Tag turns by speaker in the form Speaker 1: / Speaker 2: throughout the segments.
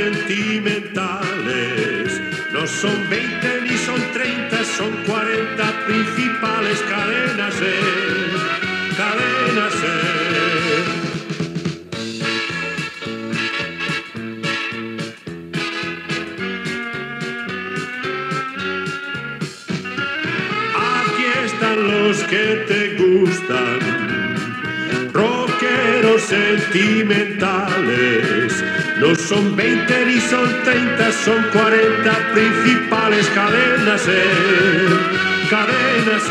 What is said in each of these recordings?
Speaker 1: sentimentales. No son 20 ni son 30, son 40 principales cadenas cadenas Aquí están los que te gustan, rockeros sentimentales. No son 20 ni son 30, son 40 principales cadenas cadenas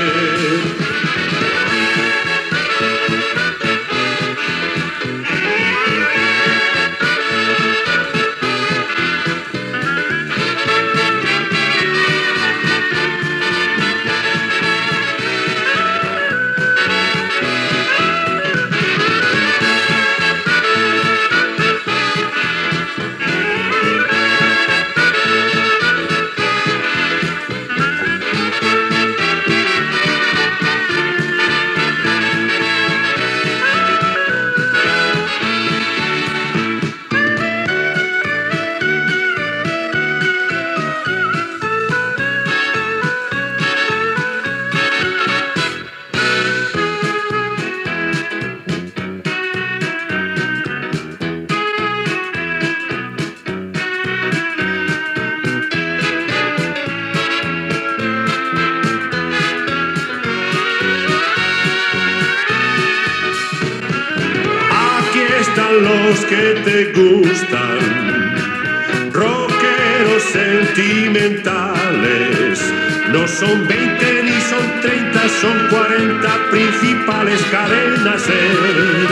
Speaker 1: los que te gustan, rockeros sentimentales. No son 20 ni son 30, son 40 principales cadenas